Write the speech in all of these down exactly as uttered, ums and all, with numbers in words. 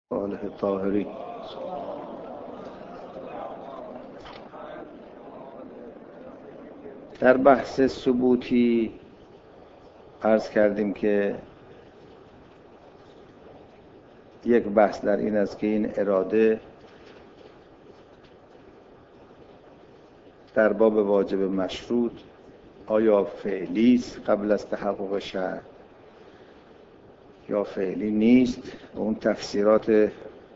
صالح طاهری. در بحث ثبوتی عرض کردیم که یک بحث در این است که این اراده در باب واجب مشروط آیا فعلی است قبل از تحقق شرط یا فعلی نیست. اون تفسیرات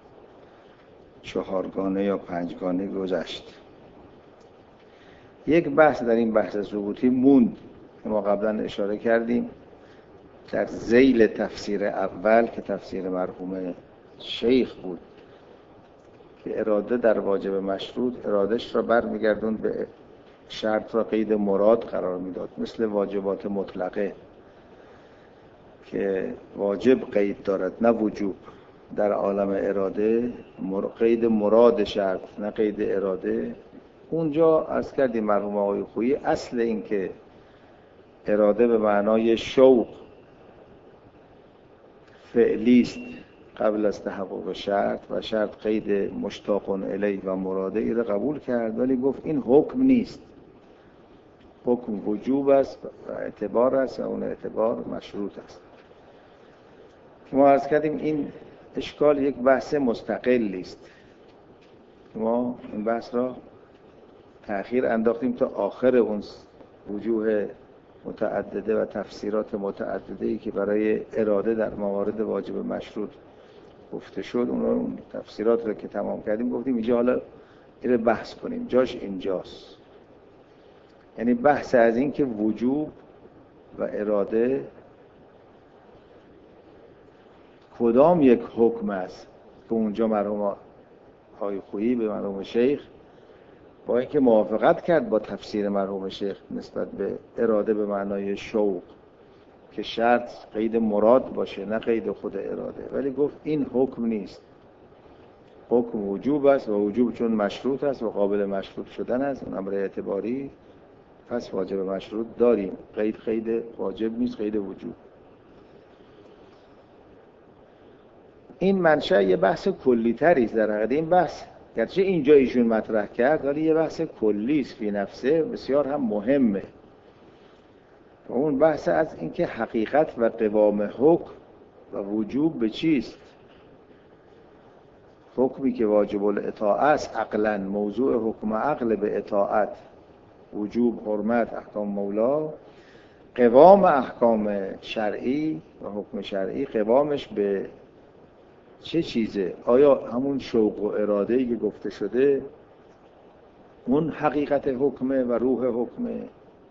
چهارگانه یا پنجگانه گذشت. یک بحث در این بحث ثبوتی موند که ما قبلا اشاره کردیم در ذیل تفسیر اول که تفسیر مرحوم شیخ بود که اراده در واجب مشروط ارادش را برمیگردون به شرط را قید مراد قرار میداد، مثل واجبات مطلقه که واجب قید دارد نه وجوب. در عالم اراده قید مراد شرط نه قید اراده. اونجا عرض کردیم مرحوم آقای خویی اصل این که اراده به معنای شوق فعلی است قبل از تحقق شرط و شرط قید مشتاق الیه و مراده ای را قبول کرد، ولی گفت این حکم نیست، حکم وجوب است و اعتبار است و اون اعتبار مشروط است. ما عرض کردیم این اشکال یک بحث مستقلی است. ما این بحث را تأخیر انداختیم تا آخر اون وجوه متعدده و تفسیرات متعدده‌ای که برای اراده در موارد واجب مشروط گفته شد، اون رو اون تفسیرات رو که تمام کردیم گفتیم اینجا حالا اینو بحث کنیم، جاش اینجاست. یعنی بحث از این که وجوب و اراده کدام یک حکم است که اونجا مرحوم آقای خویی به مرحوم شیخ با اینکه موافقت کرد با تفسیر مرحوم شیخ نسبت به اراده به معنای شوق که شرط قید مراد باشه نه قید خود اراده، ولی گفت این حکم نیست، حکم وجوب است و وجوب چون مشروط است و قابل مشروط شدن است، اون امر اعتباری، پس واجب مشروط داریم، قید قید واجب نیست، قید وجوب. این منشأ یه بحث کلی تری است. در حقیقت این بحث گرچه اینجا ایشون مطرح کرد ولی یه بحث کلی است فی نفسه، بسیار هم مهمه. اون بحث از اینکه حقیقت و قوام حکم و وجوب به چیست. حکمی که واجب الاطاعه است عقلا، موضوع حکم عقل به اطاعت، وجوب، حرمت، احکام مولا. قوام احکام شرعی و حکم شرعی قوامش به چه چیزه؟ آیا همون شوق و اراده‌ای که گفته شده اون حقیقت حکمه و روح حکمه،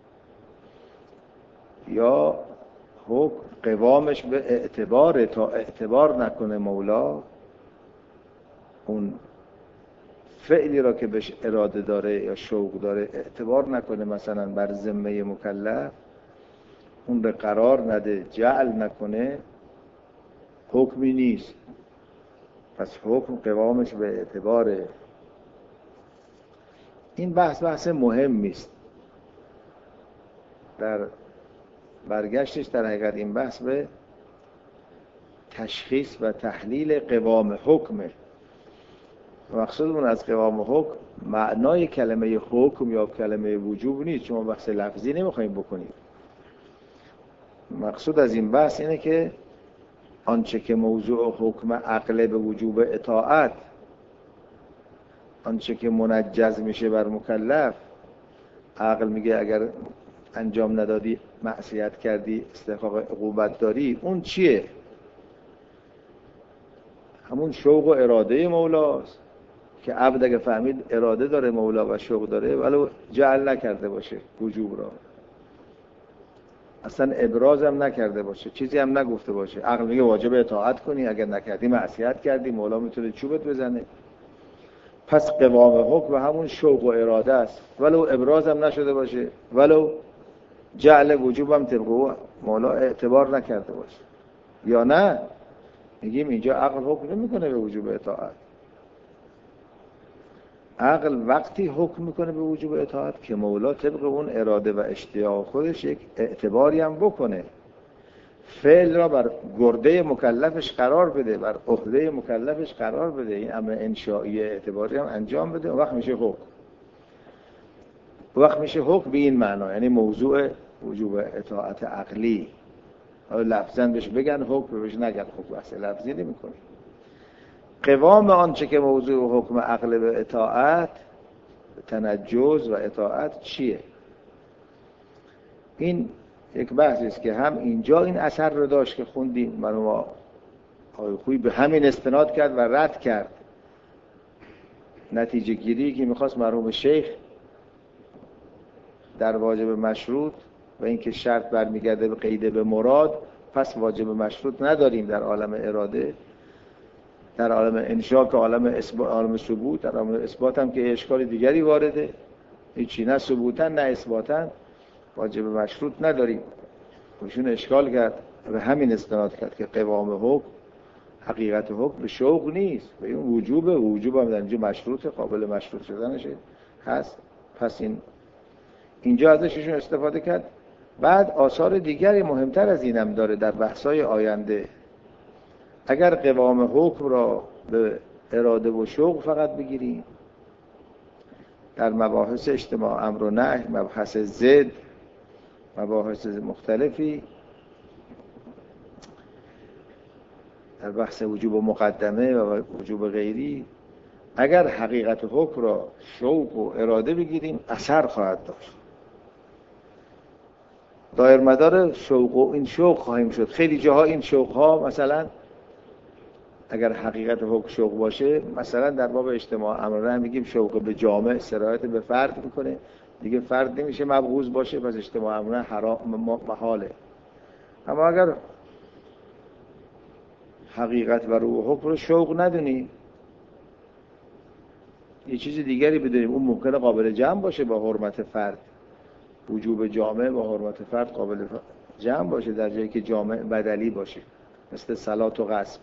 یا حکم قوامش به اعتبار تا اعتبار نکنه مولا اون فعلی را که بهش اراده داره یا شوق داره اعتبار نکنه، مثلا بر ذمه مکلف اون رو قرار نده، جعل نکنه، حکمی نیست. پس حکم قوامش به اعتباره. این بحث بحث مهمی است. در برگشتش در حقیقت این بحث به تشخیص و تحلیل قوام حکمه. مقصودمون از قوام حکم معنای کلمه حکم یا کلمه وجوب نیست، چون بحث لفظی نمیخوایم بکنیم. مقصود از این بحث اینه که آنچه که موضوع حکم عقل به وجوب اطاعت، آنچه که منجز میشه بر مکلف، عقل میگه اگر انجام ندادی معصیت کردی استحقاق عقوبت داری، اون چیه؟ همون شوق و اراده مولاست که عبد اگه فهمید اراده داره مولا و شوق داره ولو جعل نکرده باشه وجوب را، اصلا ابراز هم نکرده باشه، چیزی هم نگفته باشه، عقل میگه واجب اطاعت کنی، اگر نکردی معصیت کردی، مولا میتونه چوبت بزنه. پس قوام حکم همون شوق و اراده است، ولو ابراز هم نشده باشه، ولو جعل وجوب هم طبق مولا اعتبار نکرده باشه. یا نه میگیم اینجا عقل حکم نمیکنه به وجوب اطاعت. عقل وقتی حکم میکنه به وجوب اطاعت که مولا طبق اون اراده و اشتیاق خودش یک اعتباری هم بکنه. فعل را بر گرده مکلفش قرار بده، بر عهده مکلفش قرار بده، این امر انشائی اعتباری هم انجام بده، وقت میشه حکم. وقت میشه حکم به این معنا، یعنی موضوع وجوب اطاعت عقلی. لفظاً بهش بگن حکم، بهش نگن حکم، بحث لفظی نمی‌کنه. قوام آنچه که موضوع حکم عقل به اطاعت، تنجز و اطاعت چیه؟ این یک بحثی است که هم اینجا این اثر رو داشت که خوندیم، مرحوم آقای خویی به همین استناد کرد و رد کرد نتیجه گیری که میخواست مرحوم شیخ در واجب مشروط و اینکه شرط برمیگرده به قید به مراد، پس واجب مشروط نداریم در عالم اراده، در عالم انشا که عالم اثبات، عالم ثبوت، در عالم اثبات هم که اشکال دیگری وارده، هیچی نه ثبوتا نه اثباتا واجب مشروط نداریم. ایشون اشکال کرد و همین استناد کرد که قوام حکم، حقیقت حکم به شوق نیست، به این وجوب، وجوب هم در اینجا مشروط، قابل مشروط شدنشه هست. پس این اینجا ازش ایشون استفاده کرد. بعد آثار دیگری مهمتر از اینم داره در بحث‌های آینده. اگر قوام حکم را به اراده و شوق فقط بگیریم، در مباحث اجتماع امر و نهی، مبحث ضد، مباحث مختلفی، در بحث وجوب و مقدمه و وجوب غیری، اگر حقیقت حکم را شوق و اراده بگیریم اثر خواهد داشت. دایر مدار شوق و این شوق خواهیم شد. خیلی جاها این شوق ها مثلا اگر حقیقت حکم شوق باشه، مثلا در باب اجتماع امر هم میگیم شوق به جامع سرایت به فرد میکنه، دیگه فرد نمیشه مبغوض باشه، پس اجتماع امر حرام محاله. اما اگر حقیقت و روح حکم رو شوق ندونیم، یه چیز دیگری بدونیم، اون ممکنه قابل جمع باشه با حرمت فرد، وجوب جامع با حرمت فرد قابل جمع باشه در جایی که جامع بدلی باشه، مثل صلات و غصب.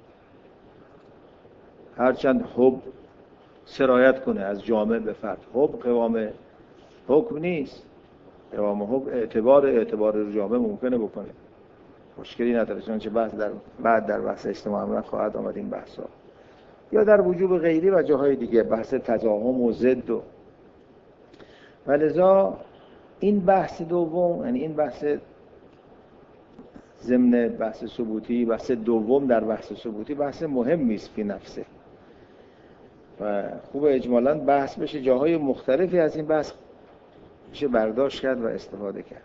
هرچند حب سرایت کنه از جامع به فرد، حب قوام حکم نیست. قوام حکم اعتبار اعتبار جامع ممکنه بکنه، مشکلی نداره، چنانچه بحث در بعد در بحث اجتماع امر خواهد آمد این بحثا. یا در وجوب غیری و جاهای دیگه بحث تضاهم و ضد و ولذا این بحث دوم، یعنی این بحث ضمن بحث ثبوتی، بحث دوم در بحث ثبوتی بحث مهمی است فی نفسه و خوب اجمالاً بحث بشه. جاهای مختلفی از این بحث میشه برداشت کرد و استفاده کرد.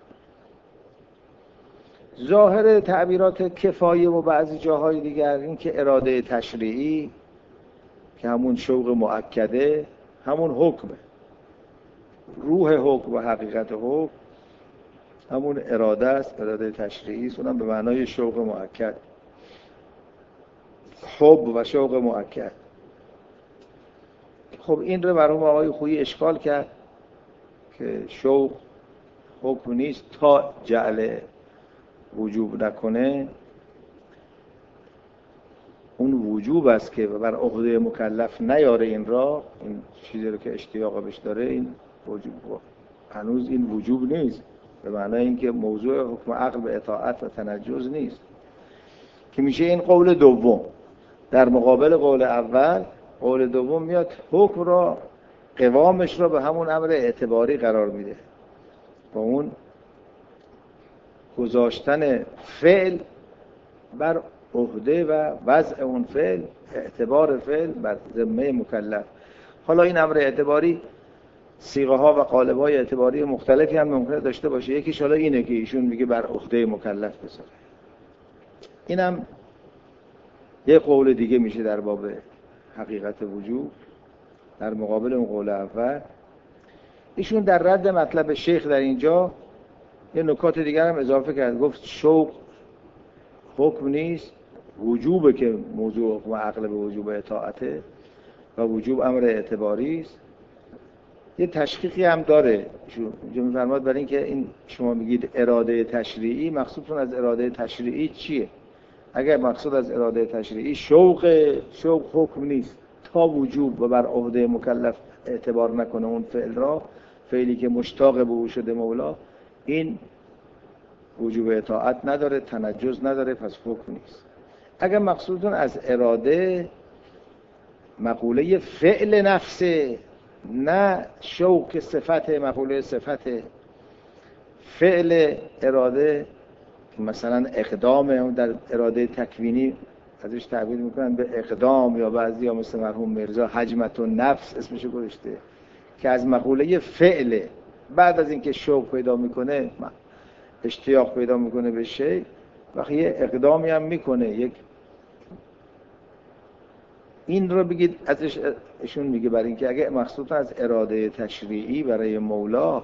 ظاهر تعبیرات کفایه و بعضی جاهای دیگر این که اراده تشریعی که همون شوق مؤکده، همون حکمه، روح حکم و حقیقت حکم همون اراده است، اراده تشریعی است، اونم به معنای شوق مؤکد، حب و شوق مؤکد. خب این رو مرحوم آقای خویی اشکال کرد که شوق حکم نیست تا جعل وجوب نکنه، اون وجوب است که بر عهده مکلف نیاره این را، این چیزی رو که اشتیاق بهش داره، این وجوب هنوز این وجوب نیست، به معنای اینکه موضوع حکم عقل به اطاعت و تنجز نیست، که میشه این قول دوم. در مقابل قول اول، قول دوم میاد حکم را، قوامش را به همون امر اعتباری قرار میده، با اون گذاشتن فعل بر عهده و وضع اون فعل، اعتبار فعل بر ذمه مکلف. حالا این امر اعتباری صیغه ها و قالب های اعتباری مختلفی هم ممکنه داشته باشه. یکیش حالا اینه که ایشون میگه بر عهده مکلف بذاره. اینم یه قول دیگه میشه در باب حقیقت وجود در مقابل اون قول اول. ایشون در رد مطلب شیخ در اینجا یه نکات دیگر هم اضافه کرد، گفت شوق حکم نیست، وجوبه که موضوع حکم عقل به وجوب اطاعته و وجوب امر اعتباری است. یه تشخیصی هم داره اینجا می‌فرماد برای اینکه این شما میگید اراده تشریعی، مقصودتون از اراده تشریعی چیه؟ اگر مقصود از اراده تشریعی شوق شوق حکم نیست تا وجوب و بر عهده مکلف اعتبار نکنه اون فعل را، فعلی که مشتاق به او شده مولا، این وجوب اطاعت نداره، تنجز نداره، پس حکم نیست. اگر مقصودتون از اراده مقوله فعل نفسه، نه شوق صفت، مقوله صفت فعل اراده مثلا اقدام در اراده تکوینی ازش تعبیر میکنن به اقدام، یا بعضی ها مثل مرحوم مرزا حجمت النفس اسمشو گذاشته که از مقوله فعل بعد از اینکه شوق پیدا میکنه، اشتیاق پیدا میکنه به شی، وقتی یه اقدامی هم میکنه، یک این رو بگید ازش ایشون میگه برای اینکه اگه مقصود از اراده تشریعی برای مولا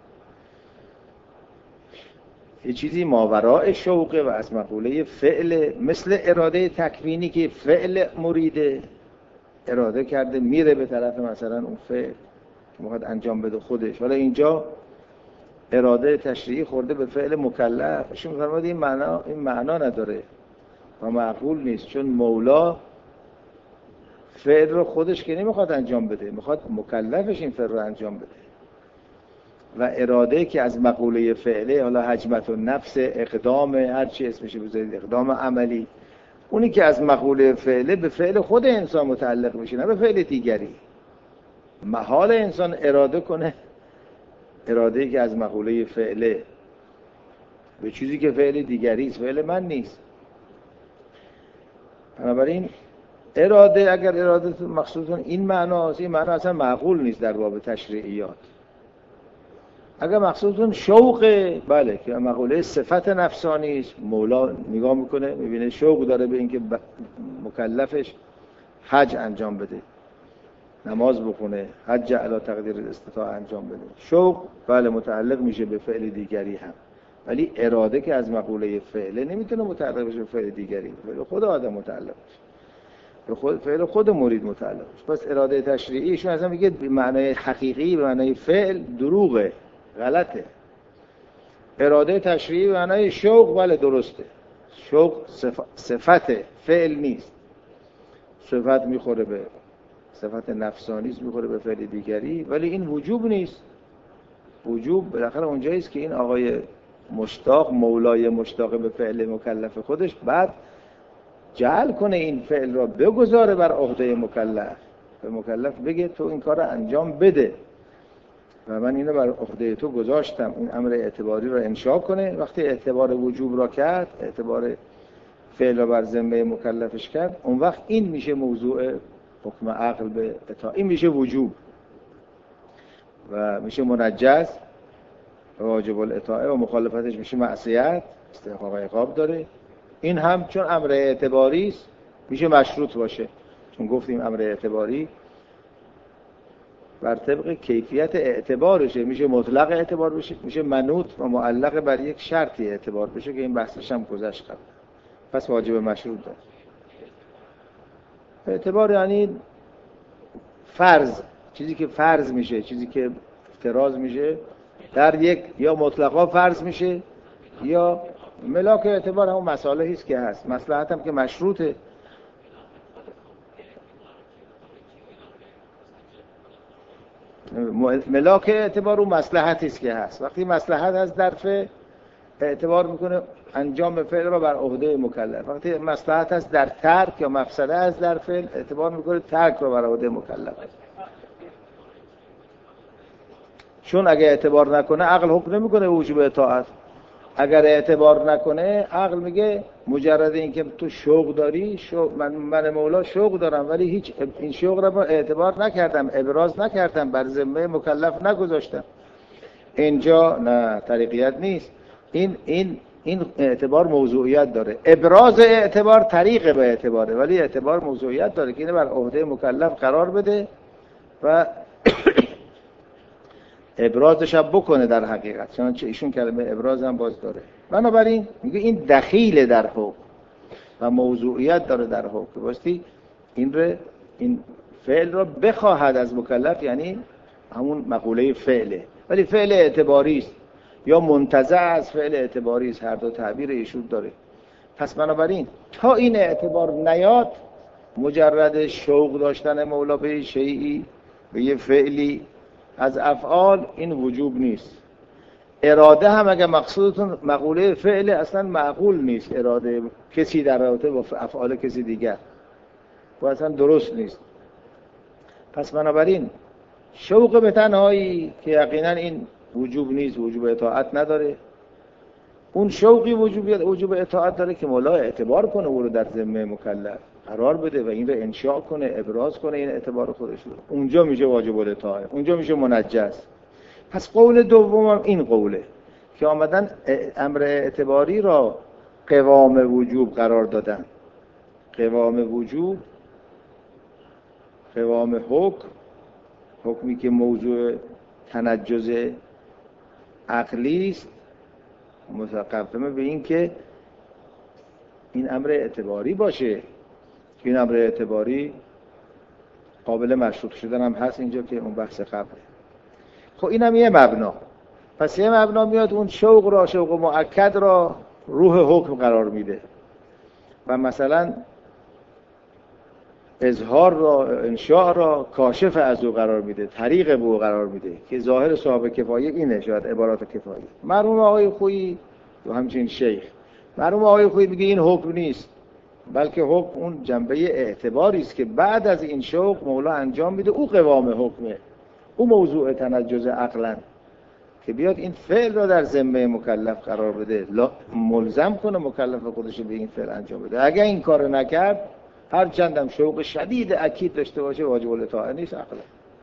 یه چیزی ماوراء شوقه و از مقوله فعل، مثل اراده تکوینی که فعل مریده اراده کرده میره به طرف مثلا اون فعل که میخواد انجام بده خودش، ولی اینجا اراده تشریعی خورده به فعل مکلف. ایشون میفرماید این معنا این معنا نداره و معقول نیست، چون مولا فعل رو خودش که نمیخواد انجام بده، میخواد مکلفش این فعل رو انجام بده. و اراده که از مقوله فعله، حالا حجمت النفس، اقدام، هر چی اسمش بذارید، اقدام عملی، اونی که از مقوله فعله به فعل خود انسان متعلق میشه، نه به فعل دیگری. محال انسان اراده کنه اراده‌ای که از مقوله فعله به چیزی که فعل دیگری است، فعل من نیست. بنابراین اراده اگر اراده مقصودتون این معناست، این معنا اصلا معقول نیست در باب تشریعیات. اگر مقصودتون شوقه، بله، که مقوله صفت نفسانی است، مولا نگاه میکنه میبینه شوق داره به اینکه مکلفش حج انجام بده، نماز بخونه، حج علی تقدیر الاستطاعه انجام بده. شوق بله متعلق میشه به فعل دیگری هم، ولی اراده که از مقوله فعله نمیتونه متعلق بشه به فعل دیگری، به خود آدم متعلق بشه، به خود فعل خود مرید متعلق بشه. پس اراده تشریعیشون اصلا میگه به معنای حقیقی، به معنای فعل دروغه، غلطه. اراده تشریعی به معنای شوق بله درسته، شوق صفت فعل نیست، صفت میخوره به صفت نفسانی است، میخوره به فعل دیگری، ولی این وجوب نیست. وجوب بالاخره اونجایی است که این آقای مشتاق، مولای مشتاق به فعل مکلف خودش، بعد جعل کنه این فعل را بگذاره بر عهده مکلف، به مکلف بگه تو این کار را انجام بده و من اینو بر عهده تو گذاشتم، این امر اعتباری را انشاء کنه. وقتی اعتبار وجوب را کرد، اعتبار فعل را بر ذمه مکلفش کرد، اون وقت این میشه موضوع حکم عقل به اطاعت، این میشه وجوب و میشه منجز واجب الاطاعه و مخالفتش میشه معصیت، استحقاق عقاب داره. این هم چون امر اعتباری است میشه مشروط باشه، چون گفتیم امر اعتباری بر طبق کیفیت اعتبارشه، میشه مطلق اعتبار بشه، میشه منوط و معلق بر یک شرطی اعتبار بشه که این بحثش هم گذشت قبل. پس واجب مشروط داره. اعتبار یعنی فرض، چیزی که فرض میشه، چیزی که افتراض میشه در یک، یا مطلقا فرض میشه یا ملاک اعتبار همون مسائلی است که هست، مصلحت هم که مشروطه. ملاک اعتبار اون مصلحتی است که هست. وقتی مصلحت هست در فعل، اعتبار میکنه انجام فعل را بر عهده مکلف. وقتی مصلحت هست در ترک یا مفسده هست در فعل، اعتبار میکنه ترک را بر عهده مکلف. چون اگه اعتبار نکنه عقل حکم نمیکنه وجوب اطاعت. اگر اعتبار نکنه عقل میگه مجرد اینکه تو شوق داری، شوق من من مولا شوق دارم ولی هیچ این شوق را اعتبار نکردم، ابراز نکردم، بر ذمه مکلف نگذاشتم. اینجا نه، طریقیت نیست. این این این اعتبار موضوعیت داره. ابراز اعتبار طریق به اعتباره، ولی اعتبار موضوعیت داره که اینو بر عهده مکلف قرار بده و ابرازش هم بکنه در حقیقت. چنانچه ایشون کلمه ابراز هم باز داره. بنابراین میگه این دخیل در حکم و موضوعیت داره در حکم. واسطی این رو این فعل رو بخواهد از مکلف، یعنی همون مقوله فعله، ولی فعل اعتباری است یا منتزع از فعل اعتباری است، هر دو تعبیر ایشون داره. پس بنابراین تا این اعتبار نیاد، مجرد شوق داشتن مولا به شیئی، به یه فعلی از افعال، این وجوب نیست. اراده هم اگه مقصودتون مقوله فعل اصلا معقول نیست. اراده کسی در رابطه با افعال کسی دیگر و اصلا درست نیست. پس بنابراین شوق به تنهایی که یقینا این وجوب نیست، وجوب اطاعت نداره. اون شوقی وجوب وجوب اطاعت داره که مولا اعتبار کنه او رو در ذمه مکلف قرار بده و این رو انشاء کنه، ابراز کنه این اعتبار خودش رو. اونجا میشه واجب الاطاعه، اونجا میشه منجز. پس قول دومم این قوله که آمدن امر اعتباری را قوام وجوب قرار دادن. قوام وجوب، قوام حکم، حکمی که موضوع تنجز عقلی است، متقدمه به این که این امر اعتباری باشه که این امر اعتباری قابل مشروط شدن هم هست اینجا که اون بحث قبله. خب اینم یه مبنا. پس یه مبنا میاد اون شوق را، شوق مؤکد را روح حکم قرار میده و مثلا اظهار را، انشاء را کاشف از او قرار میده، طریق به او قرار میده که ظاهر صاحب کفایه اینه. شاید عبارات کفایه مرحوم آقای خویی و همچنین شیخ مرحوم آقای خویی میگه این حکم نیست، بلکه حکم اون جنبه اعتباری است که بعد از این شوق مولا انجام میده. او قوام حکمه، او موضوع تنجز عقلا که بیاد این فعل را در ذمه مکلف قرار بده، ملزم کنه مکلف خودش به این فعل انجام بده. اگر این کار نکرد هر چندم شوق شدید اکید داشته باشه واجب الاطاعه نیست عقلا.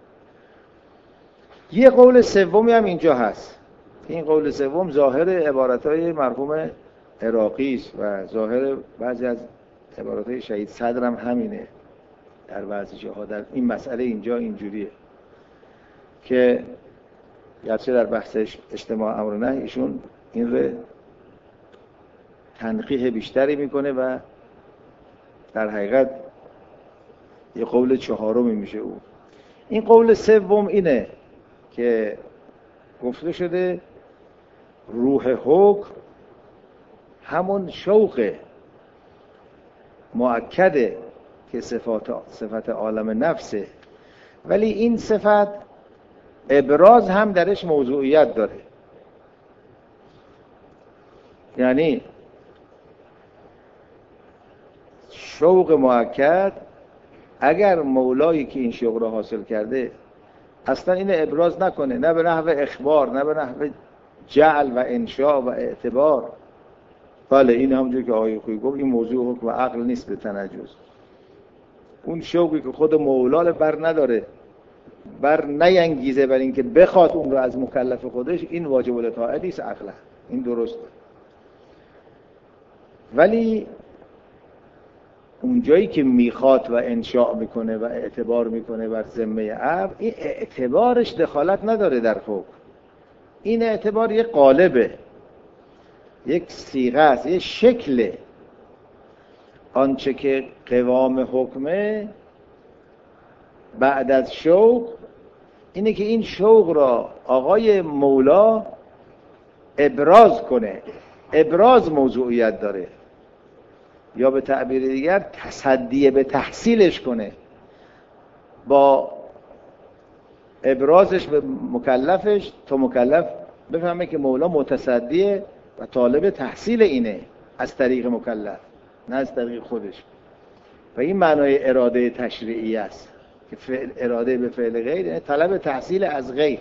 یه قول سومی هم اینجا هست. این قول سوم ظاهر عبارتهای مرحوم عراقی است و ظاهر بعضی از عبارتهای شهید صدر هم همینه. در بعضی جاها در این مسئله اینجا اینجوریه که گرچه در بحث اجتماع امر و نهی ایشون این رو تنقیح بیشتری میکنه و در حقیقت یه قول چهارمی میشه او. این قول سوم اینه که گفته شده روح حکم همون شوق مؤکده که صفات صفت عالم نفسه، ولی این صفت ابراز هم درش موضوعیت داره. یعنی شوق مؤکد اگر مولایی که این شوق را حاصل کرده اصلا این ابراز نکنه، نه به نحو اخبار، نه به نحو جعل و انشاء و اعتبار، بله این همونجور که آقای خویی گفت این موضوع حکم عقل نیست به تنجز. اون شوقی که خود مولا بر نداره، بر نینگیزه بر این که بخواد اون رو از مکلف خودش، این واجب الاطاعه نیست عقلا، این درسته. ولی اون جایی که میخواد و انشاء میکنه و اعتبار میکنه بر ذمه عقل، این اعتبارش دخالت نداره در حکم. این اعتبار یک قالبه، یک صیغه است، یک شکله. آنچه که قوام حکمه بعد از شوق اینه که این شوق را آقای مولا ابراز کنه. ابراز موضوعیت داره، یا به تعبیر دیگر تصدی به تحصیلش کنه. با ابرازش به مکلفش تا مکلف بفهمه که مولا متصدیه و طالب تحصیل اینه از طریق مکلف، نه از طریق خودش. و این معنای اراده تشریعی است که فعل اراده به فعل غیر، یعنی طلب تحصیل از غیر.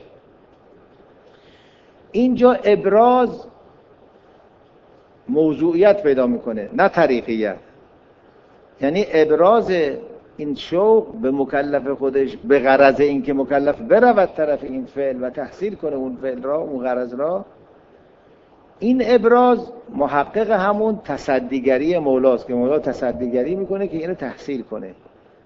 اینجا ابراز موضوعیت پیدا میکنه نه طریقیت. یعنی ابراز این شوق به مکلف خودش به غرض این که مکلف برود طرف این فعل و تحصیل کنه اون فعل را، اون غرض را، این ابراز محقق همون تصدیگری مولاست که مولا تصدیگری میکنه که اینو تحصیل کنه.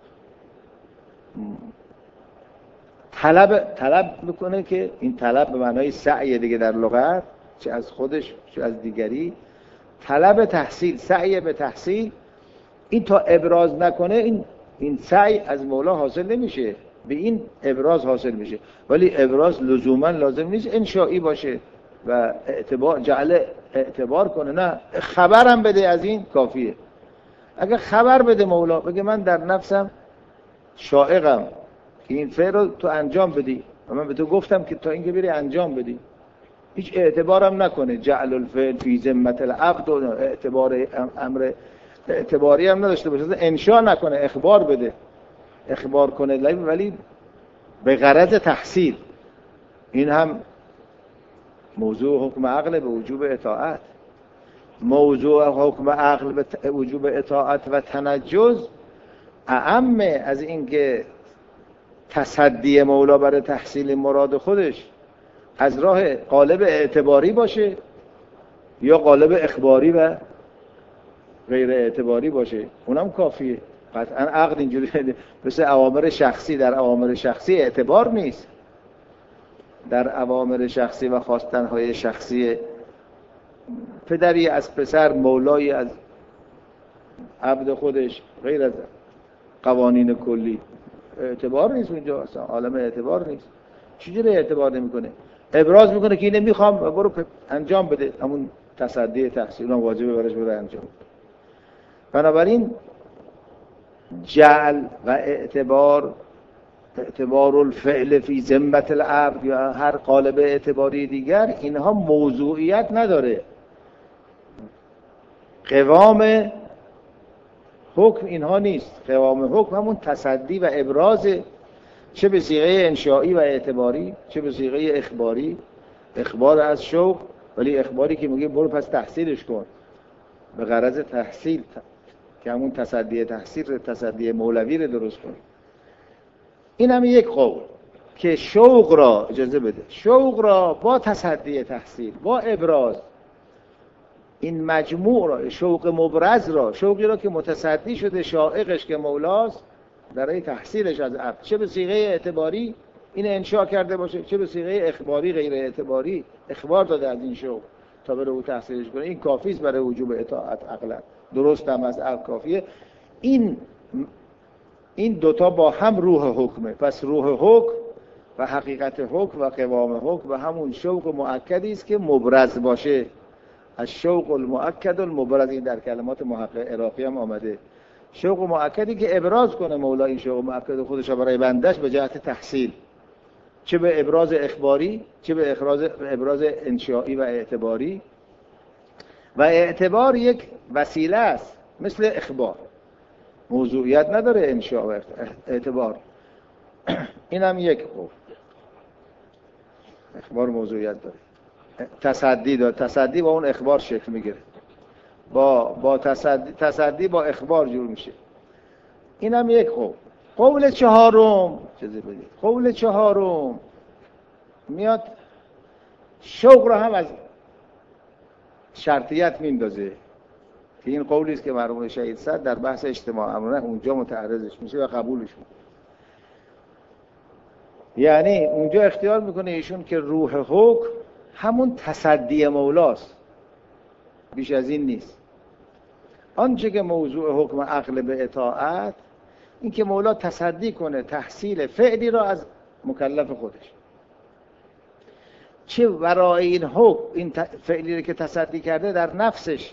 طلب طلب میکنه که این طلب به معنای سعی دیگه در لغت، چه از خودش چه از دیگری، طلب تحصیل، سعی به تحصیل. این تا ابراز نکنه این این سعی از مولا حاصل نمیشه، به این ابراز حاصل میشه. ولی ابراز لزوما لازم نیست انشائی باشه و اعتبار جعل اعتبار کنه، نه خبرم بده از این کافیه. اگر خبر بده مولا بگه من در نفسم شائقم که این فعل رو تو انجام بدی و من به تو گفتم که تا اینکه بری انجام بدی، هیچ اعتبارم نکنه، جعل الفعل فی ذمت العبد، و اعتبار امر اعتباری هم نداشته باشه، انشا نکنه، اخبار بده، اخبار کنه ولی به غرض تحصیل. این هم موضوع حکم عقل به وجوب اطاعت. موضوع حکم عقل به وجوب اطاعت و تنجز اعم از اینکه تصدی مولا برای تحصیل مراد خودش از راه قالب اعتباری باشه یا قالب اخباری و غیر اعتباری باشه، اونم کافیه. قطعا عقل اینجوری مثل اوامر شخصی، در اوامر شخصی اعتبار نیست، در اوامر شخصی و خواستنهای شخصی پدری از پسر، مولایی از عبد خودش، غیر از قوانین کلی اعتبار نیست. اونجا اصلا عالم اعتبار نیست. چجوری اعتبار نمیکنه؟ ابراز میکنه که اینه میخوام برو انجام بده، همون تصدی تحصیل هم واجبه براش بده انجام. بنابراین جعل و اعتبار، اعتبار الفعل فی ذمت العبد یا هر قالب اعتباری دیگر، اینها موضوعیت نداره. قوام حکم اینها نیست. قوام حکم همون تصدی و ابراز، چه به صیغه انشایی و اعتباری، چه به صیغه اخباری. اخبار از شوق، ولی اخباری که میگه برو پس تحصیلش کن به غرض تحصیل، که همون تصدی تحصیل، تصدی مولوی رو درست کن. این هم یک قول که شوق را اجازه بده، شوق را با تصدی تحصیل، با ابراز، این مجموع را، شوق مبرز را، شوقی را که متصدی شده شائقش که مولاست برای تحصیلش از عبد، چه به صیغه اعتباری این انشاء کرده باشه، چه به صیغه اخباری غیر اعتباری اخبار داده از این شوق تا بره او تحصیلش کنه، این کافی است برای وجوب اطاعت عقلا. درست هم از عقل کافیه. این این دوتا با هم روح حکمه. پس روح حکم و حقیقت حکم و قوام حکم و همون شوق مؤکدی است که مبرز باشه. از شوق المؤکد المبرز، این در کلمات محقق عراقی هم آمده. شوق مؤکدی که ابراز کنه مولا این شوق مؤکد خودش برای بندش به جهت تحصیل، چه به ابراز اخباری، چه به ابراز انشایی و اعتباری. و اعتبار یک وسیله است مثل اخبار، موضوعیت نداره انشاء و اعتبار. این هم یک قول. اخبار موضوعیت داره، تصدی داره، تصدی با اون اخبار شکل میگیره، با با تصدی تصدی با اخبار جور میشه. این هم یک قول. قول چهارم چیزی بگید. قول چهارم میاد شوق رو هم از شرطیت میندازه، که این قولی است که مرحوم شهید صدر در بحث اجتماع امرونه اونجا متعرضش میشه و قبولش میکنه. یعنی اونجا اختیار میکنه ایشون که روح حکم همون تصدی مولاست، بیش از این نیست. آنچه که موضوع حکم عقل به اطاعت، این که مولا تصدی کنه تحصیل فعلی را از مکلف خودش، چه برای این حکم، این فعلی رو که تصدی کرده در نفسش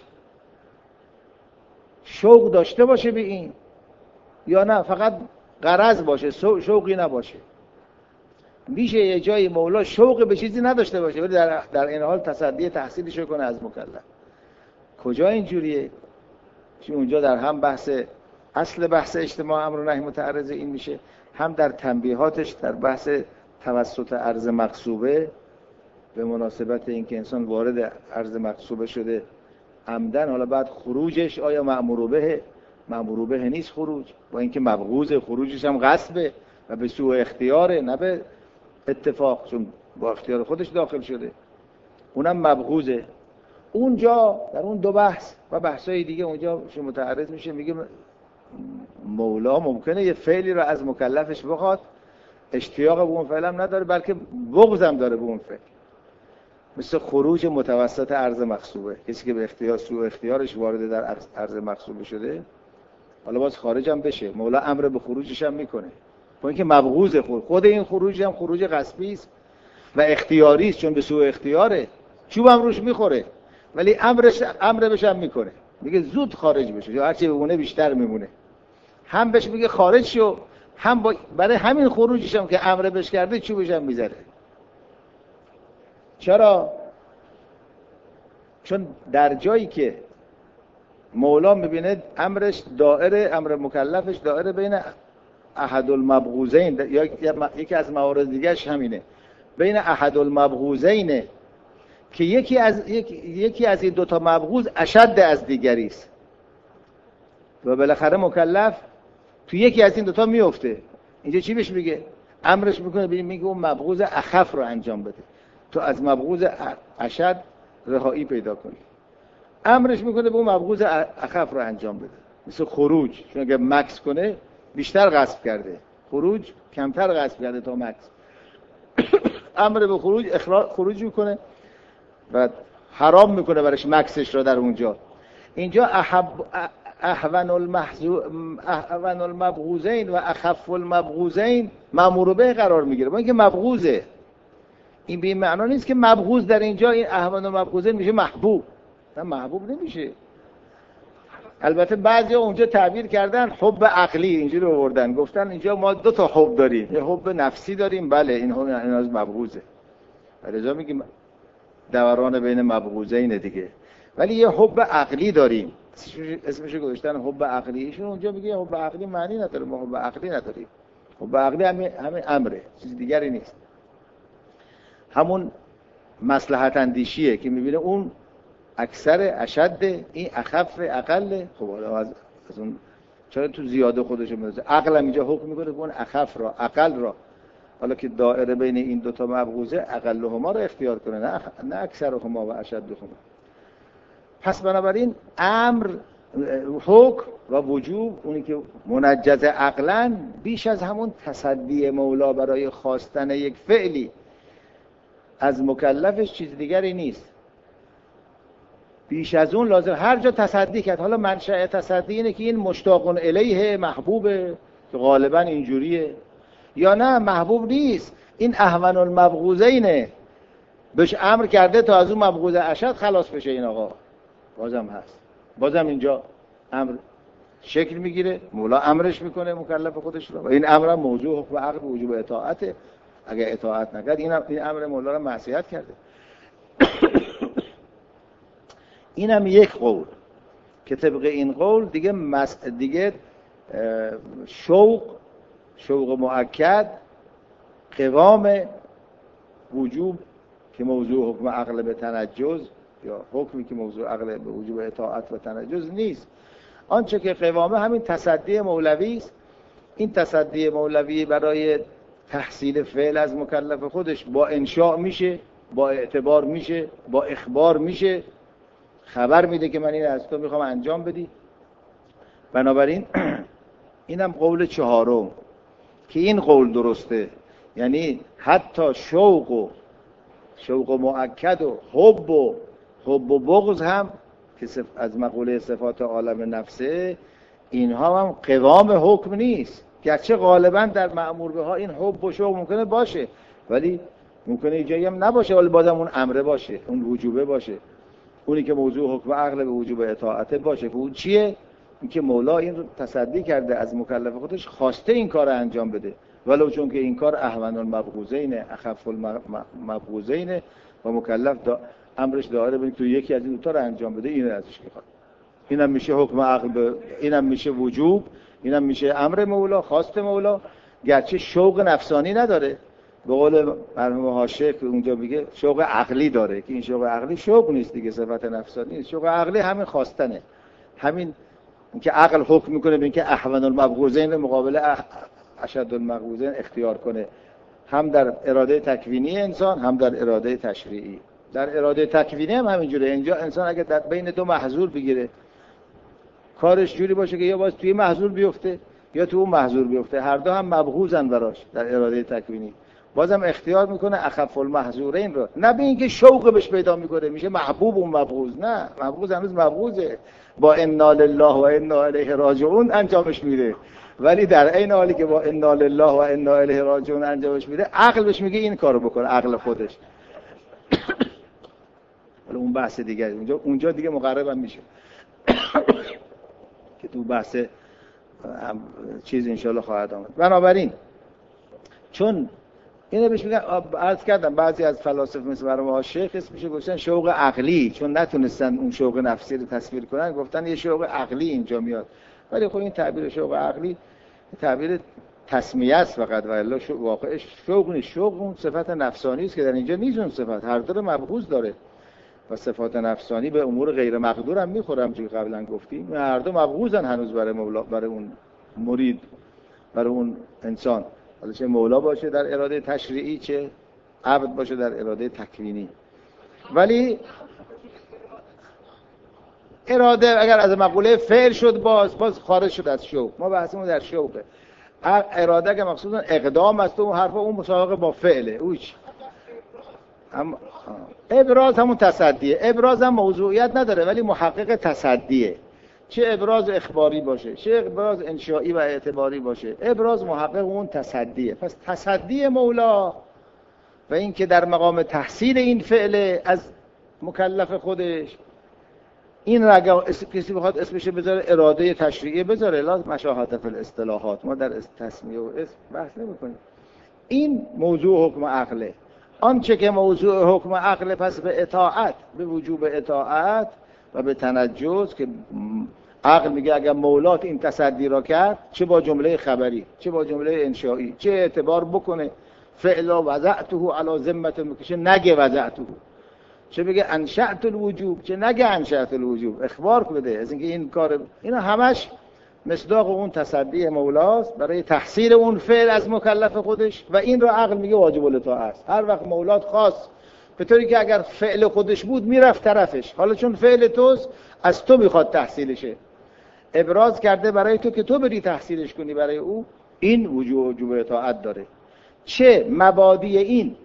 شوق داشته باشه به این، یا نه فقط غرض باشه، شوقی نباشه. میشه یه جای مولا شوق به چیزی نداشته باشه ولی در در این حال تصدی تحصیلش کنه از مکلف. کجا اینجوریه؟ چون اونجا در هم بحث اصل بحث اجتماع امر و نهی متعرض این میشه، هم در تنبیهاتش در بحث توسط ارض مغصوبه به مناسبت اینکه انسان وارد ارض مغصوبه شده عمدن، حالا بعد خروجش آیا مأمور به مأمور به نیست خروج، با اینکه مبغوض خروجش هم غصبه و به سوء اختیاره نه به اتفاق، چون با اختیار خودش داخل شده، اونم مبغوضه. اونجا در اون دو بحث و بحثای دیگه اونجا شما متعرض میشه، میگه مولا ممکنه یه فعلی رو از مکلفش بخواد، اشتیاق به اون فعل هم نداره بلکه بغض هم داره به اون فعل، مثل خروج متوسط ارض مغصوبه. کسی که به اختیار سوء اختیارش وارد در ارض مغصوبه شده، حالا باز خارج هم بشه، مولا امر به خروجش هم میکنه، با اینکه مبغوض خود خود این خروج هم خروج غصبی است و اختیاری است، چون به سوء اختیاره، چوب هم روش میخوره ولی امرش امر بهش هم میکنه، میگه زود خارج بشه یا هرچی بمونه بیشتر میمونه، هم بهش میگه خارج شو، هم با برای همین خروجش هم که امر بهش کرده چوبش هم میذاره. چرا؟ چون در جایی که مولا میبینه امرش دائره، امر مکلفش دائره بین احد المبغوضین، یا یکی از موارد دیگهش همینه، بین احد المبغوضین که یکی از یکی, یکی از این دوتا مبغوض اشد از دیگری است و بالاخره مکلف تو یکی از این دوتا میفته. اینجا چی بهش میگه؟ امرش میکنه ببین، میگه اون مبغوض اخف رو انجام بده، تو از مبغوض اشد رهایی پیدا کنی. امرش میکنه به اون مبغوض اخف رو انجام بده، مثل خروج، چون اگه مکس کنه بیشتر غصب کرده، خروج کمتر غصب کرده تا مکس. امر به خروج اخراج خروج میکنه و حرام میکنه برش مکسش را در اونجا. اینجا احب احون المحذو احون المبغوضین و اخف المبغوضین مأمور به قرار میگیره، با اینکه مبغوضه. این به این معنا نیست که مبغوض در اینجا این احون المبغوضین میشه محبوب، نه محبوب نمیشه. البته بعضیا اونجا تعبیر کردن حب عقلی، اینجوری آوردن، گفتن اینجا ما دو تا حب داریم، یه حب نفسی داریم، بله این هم این از مبغوضه، ولی میگیم دوران بین مبغوضین دیگه، ولی یه حب عقلی داریم، اسمش گذاشتن حب عقلی. ایشون اونجا میگه حب عقلی معنی نداره، ما حب عقلی نداریم. حب عقلی همین همین امره، چیز دیگری نیست، همون مصلحت اندیشیه که میبینه اون اکثر اشد، این اخف اقل. خب حالا از از اون چرا تو زیاده خودشو میذاره؟ عقل هم اینجا حکم میکنه که اون اخف را، اقل را، حالا که دائره بین این دو تا مبغوضه، اقلهما رو اختیار کنه، نه نه اکثرهما و اشدهما. پس بنابراین امر، حکم و وجوب، اونی که منجز عقلاً، بیش از همون تصدی مولا برای خواستن یک فعلی از مکلفش چیز دیگری نیست. بیش از اون لازم هر جا تصدی کرد. حالا منشأ تصدی اینه که این مشتاق الیه، محبوبه، که غالبا اینجوریه، یا نه محبوب نیست، این احون المبغوضینه، بهش امر کرده تا از اون مبغوض اشد خلاص بشه. این آقا بازم هست، بازم اینجا امر شکل میگیره، مولا امرش میکنه مکلف خودش رو، و این امر هم موضوع حکم عقل وجوب اطاعته. اگه اطاعت نکرد این این امر مولا رو معصیت کرده. اینم یک قول که طبق این قول دیگه مس... دیگه شوق شوق مؤکد، قوام وجوب که موضوع حکم عقل به تنجز، یا حکمی که موضوع عقل به وجوب اطاعت و تنجز نیست. آنچه که قوامه همین تصدی مولوی است. این تصدی مولوی برای تحصیل فعل از مکلف خودش با انشاء میشه، با اعتبار میشه، با اخبار میشه، خبر میده که من این از تو میخوام انجام بدی. بنابراین اینم قول چهارم که این قول درسته، یعنی حتی شوق و شوق و مؤکد و حب و حب و بغض هم که از مقوله صفات عالم نفسه، اینها هم قوام حکم نیست. گرچه غالبا در مأمور به ها این حب و شوق ممکنه باشه، ولی ممکنه جایی هم نباشه، ولی بازم اون امره باشه، اون وجوبه باشه، اونی که موضوع حکم عقل به وجوب اطاعت باشه. که اون چیه؟ این که مولا این رو تصدی کرده از مکلف خودش، خواسته این کار رو انجام بده، ولو چون که این کار احون المبغوضین، اخف المبغوضین، و مکلف دا امرش داره ببین تو یکی از این دو تا رو انجام بده، اینو ازش میخواد. اینم میشه حکم عقل به، اینم میشه وجوب، اینم میشه امر مولا، خواست مولا، گرچه شوق نفسانی نداره. به قول مرحوم حاشیه که اونجا میگه شوق عقلی داره، که این شوق عقلی شوق نیست دیگه، صفت نفسانی نیست. شوق عقلی همین خواستنه، همین اینکه عقل حکم میکنه به اینکه احون المبغوضین مقابل اشد المبغوضین اختیار کنه، هم در اراده تکوینی انسان، هم در اراده تشریعی. در اراده تکوینی هم همینجوره. اینجا انسان اگه در بین دو محظور بگیره، کارش جوری باشه که یا باز توی محظور بیفته یا تو اون محظور بیفته، هر دو هم مبغوضن براش در اراده تکوینی، بازم اختیار میکنه اخف المحظورین رو، نه به اینکه شوق بهش پیدا میکنه میشه محبوب اون مبغوض، نه، مبغوض هنوز مبغوضه، با انا لله و انا الیه راجعون انجامش میده، ولی در عین حالی که با انا لله و انا الیه راجعون انجامش میده، عقل بهش میگه این کارو بکنه، عقل خودش. ولی اون بحث دیگه، اونجا اونجا دیگه مقربم میشه که تو بحث چیز انشالله خواهد آمد. بنابراین چون اینو بهش میگن، عرض کردم بعضی از فلاسفه مثل مرحوم شیخ اسمش گفتن شوق عقلی، چون نتونستن اون شوق نفسی رو تصویر کنن گفتن یه شوق عقلی اینجا میاد. ولی خب این تعبیر شوق عقلی تعبیر تسمیه است فقط، و الا واقعش شوق نیست. شوق اون صفت نفسانی است که در اینجا نیست. اون صفت هر دو مبغوض داره و صفات نفسانی به امور غیر مقدور هم میخورم، چون قبلا گفتیم هر دو مبغوضن هنوز برای مولا، برای اون مرید، برای اون انسان، حالا چه مولا باشه در اراده تشریعی چه عبد باشه در اراده تکوینی. ولی اراده اگر از مقوله فعل شد باز باز خارج شد از شوق. ما بحثمون در شوقه. اراده که مقصودن اقدام است و حرف اون مسابقه با فعله. اوچ هم ابراز همون تصدیه. ابراز هم موضوعیت نداره ولی محقق تصدیه. چه ابراز اخباری باشه، چه ابراز انشایی و اعتباری باشه، ابراز محقق اون تصدیه. پس تصدی مولا و این که در مقام تحصیل این فعل از مکلف خودش، این را اگر کسی بخواد اسمش بذاره اراده تشریعی بذاره، لا مشاهده فی الاصطلاحات، ما در تسمیه و اسم بحث نمی‌کنیم. این موضوع حکم عقله. آنچه که موضوع حکم عقله پس به اطاعت، به وجوب اطاعت و به تنجز، که عقل میگه اگر مولات این تصدی را کرد، چه با جمله خبری چه با جمله انشایی، چه اعتبار بکنه فعلا وضعته علی ذمه مکشه، نگه وضعته، چه بگه انشأت الوجوب، چه نگه انشأت الوجوب، اخبار بده از اینکه این کار. اینا همش مصداق اون تصدی مولاست برای تحصیل اون فعل از مکلف خودش، و این رو عقل میگه واجب الاطاعه است. هر وقت مولات خاص، به طوری که اگر فعل خودش بود میرفت طرفش، حالا چون فعل توست از تو میخواد تحصیلشه، ابراز کرده برای تو که تو بری تحصیلش کنی برای او، این وجوب وجوب اطاعت داره. چه مبادی این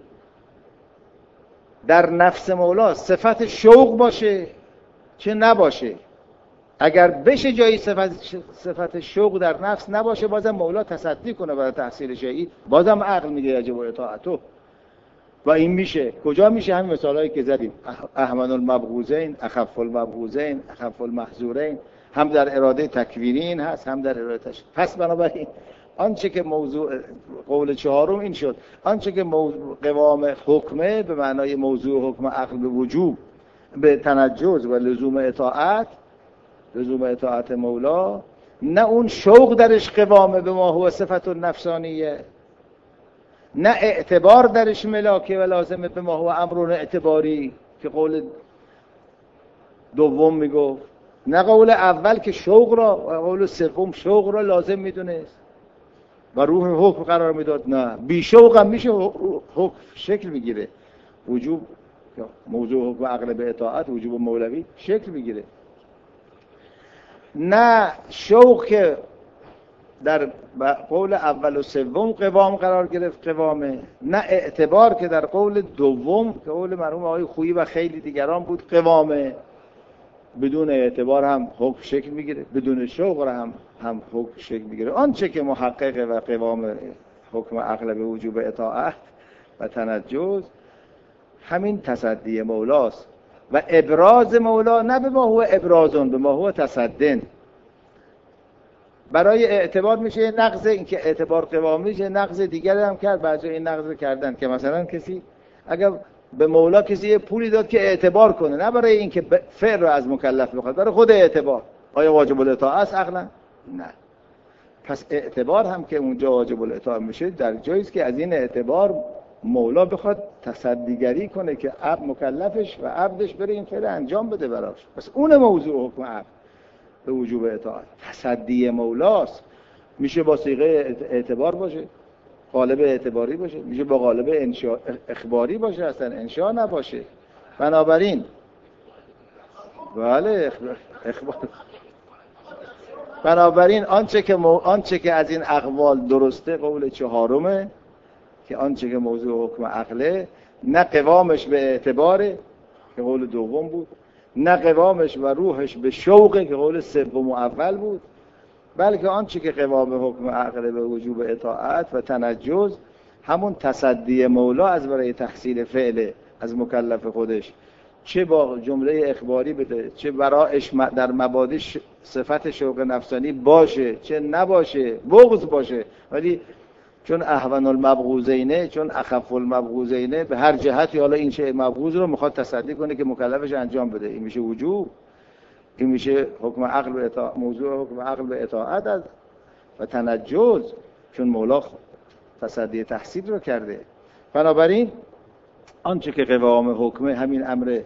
در نفس مولا صفت شوق باشه چه نباشه. اگر بشه جایی صفت صفت شوق در نفس نباشه، بازم مولا تصدی کنه برای تحصیل شیئی، بازم عقل میگه یجب اطاعتو. و این میشه کجا میشه؟ همین مثالایی که زدیم، احمن المبغوضین، اخف المبغوضین، اخف المحظورین، هم در اراده تکوینی هست هم در اراده تشریعی. پس بنابراین آنچه که موضوع قول چهارم این شد، آنچه که موضوع قوام حکمه به معنای موضوع حکم عقل به وجوب، به تنجز و لزوم اطاعت، لزوم اطاعت مولا، نه اون شوق درش قوامه به ما هو صفت نفسانیه، نه اعتبار درش ملاکه و لازمه به ما هو امرون اعتباری که قول دوم میگو، نه قول اول که شوق را و قول سوم شوق را لازم میدونست و روح حکم قرار میداد. نه، بی شوق هم میشه حکم شکل میگیره. وجوب موضوع حکم عقل به اطاعت، وجوب مولوی شکل میگیره. نه شوق که در قول اول و سوم قوام قرار گرفت قوامه، نه اعتبار که در قول دوم که قول مرحوم آقای خویی و خیلی دیگران بود قوامه. بدون اعتبار هم حکم شکل میگیره، بدون شوق هم هم حکم شکل میگیره. آنچه که محقق و قوام حکم عقل به وجوب اطاعت و تنجز، همین تصدی مولاست. و ابراز مولا نه به ما هو ابرازون، به ما هو تصدن. برای اعتبار میشه نقض، این که اعتبار قوام میشه نقض دیگری هم کرد. بعضی این نقض کردن که مثلا کسی اگر به مولا کسی یه پولی داد که اعتبار کنه، نه برای این که فعل رو از مکلف بخواد، برای خود اعتبار، آیا واجب الاطاعه است عقلا؟ نه. پس اعتبار هم که اونجا واجب الاطاعه میشه در جایی است که از این اعتبار مولا بخواد تصدیگری کنه که عبد مکلفش و عبدش بره این فعل انجام بده براش. پس اون موضوع حکم عبد به وجوب اطاعت تصدی مولاست. میشه با صیغه اعتبار باشه، قالب اعتباری باشه، میشه با قالب انشاء اخباری باشه، اصلا انشاء نباشه. بنابراین بله اخبار. بنابراین آنچه که مو... آنچه که از این اقوال درسته قول چهارمه که آنچه که موضوع حکم عقله، نه قوامش به اعتباره که قول دوم بود، نه قوامش و روحش به شوقه که قول سوم و اول بود، بلکه آنچه که قوام حکم عقل به وجوب اطاعت و تنجز، همون تصدی مولا از برای تحصیل فعل از مکلف خودش، چه با جمله اخباری بده، چه برایش در مبادی صفت شوق نفسانی باشه چه نباشه، بغض باشه، ولی چون اهون المبغوضینه، چون اخف المبغوضینه، به هر جهتی حالا این چه مبغوض رو میخواد تصدی کنه که مکلفش انجام بده. این میشه وجوب، این میشه حکم عقل به اطاعت، موضوع حکم عقل به اطاعت از و تنجز، چون مولا تصدی تحصیل رو کرده. بنابراین آنچه که قوام حکمه همین امر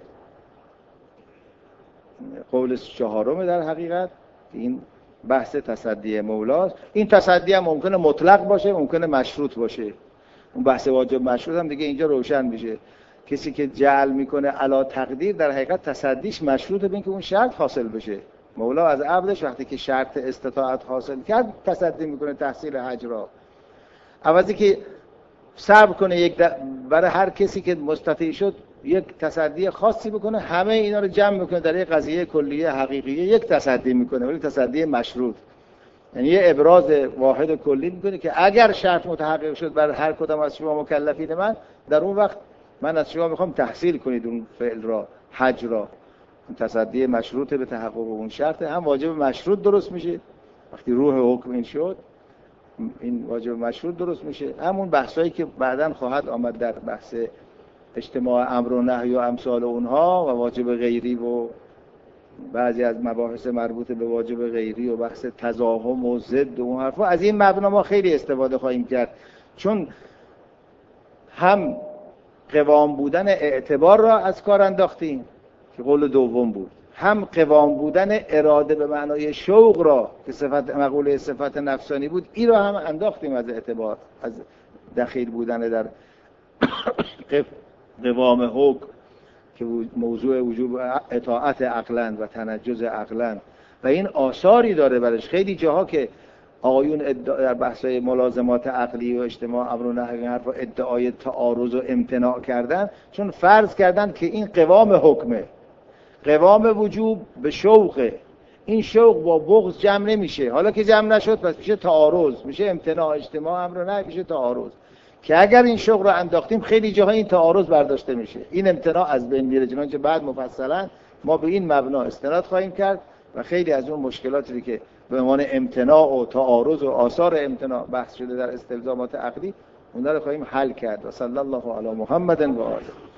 قول چهارم در حقیقت، این بحث تصدی مولاست. این تصدی هم ممکنه مطلق باشه، ممکنه مشروط باشه. اون بحث واجب مشروط هم دیگه اینجا روشن میشه. کسی که جعل میکنه علا تقدیر، در حقیقت تصدیش مشروطه به اینکه اون شرط حاصل بشه. مولا از عبدش وقتی که شرط استطاعت حاصل کرد تصدی میکنه تحصیل حج را. عوضی که صبر کنه یک د... برای هر کسی که مستطیع شد یک تصدی خاصی بکنه، همه اینا رو جمع میکنه در یک قضیه کلیه حقیقیه یک تصدی میکنه، ولی تصدی مشروط. یعنی یه ابراز واحد کلی میکنه که اگر شرط متحقق شد برای هر کدام از شما مکلفین من، در اون وقت من از شما میخوام تحصیل کنید اون فعل را، حج را. تصدی مشروط به تحقق اون شرط، هم واجب مشروط درست میشه وقتی روح حکم این شد، این واجب مشروط درست میشه. همون بحثایی که بعداً خواهد آمد در بحث اجتماع امر و نهی و امثال اونها و واجب غیری و بعضی از مباحث مربوط به واجب غیری و بحث تزاحم و ضد و اون حرفا، از این مبنا ما خیلی استفاده خواهیم کرد، چون هم قوام بودن اعتبار را از کار انداختیم که قول دوم بود، هم قوام بودن اراده به معنای شوق را که صفت مقوله صفت نفسانی بود، این را هم انداختیم از اعتبار، از دخیل بودن در قوام حکم که موضوع وجوب اطاعت عقلن و تنجز عقلن و این آثاری داره برش. خیلی جاها که آقایون در بحث‌های ملازمات عقلی و اجتماع امر و نهی حرف ادعای تعارض و امتناع کردن، چون فرض کردن که این قوام حکمه، قوام وجوب به شوقه، این شوق با بغض جمع نمیشه، حالا که جمع نشد پس میشه تعارض، میشه امتناع، اجتماع امر و نهی میشه تعارض، که اگر این شوق رو انداختیم خیلی جاها این تعارض برداشته میشه، این امتناع از بین میره. چنانچه بعد مفصلا ما به این مبنا استناد خواهیم کرد و خیلی از اون مشکلاتی که به عنوان امتناع و تعارض و آثار امتناع بحث شده در استلزامات عقلی، اونها رو خواهیم حل کرد. و صلی الله علی محمد و آله.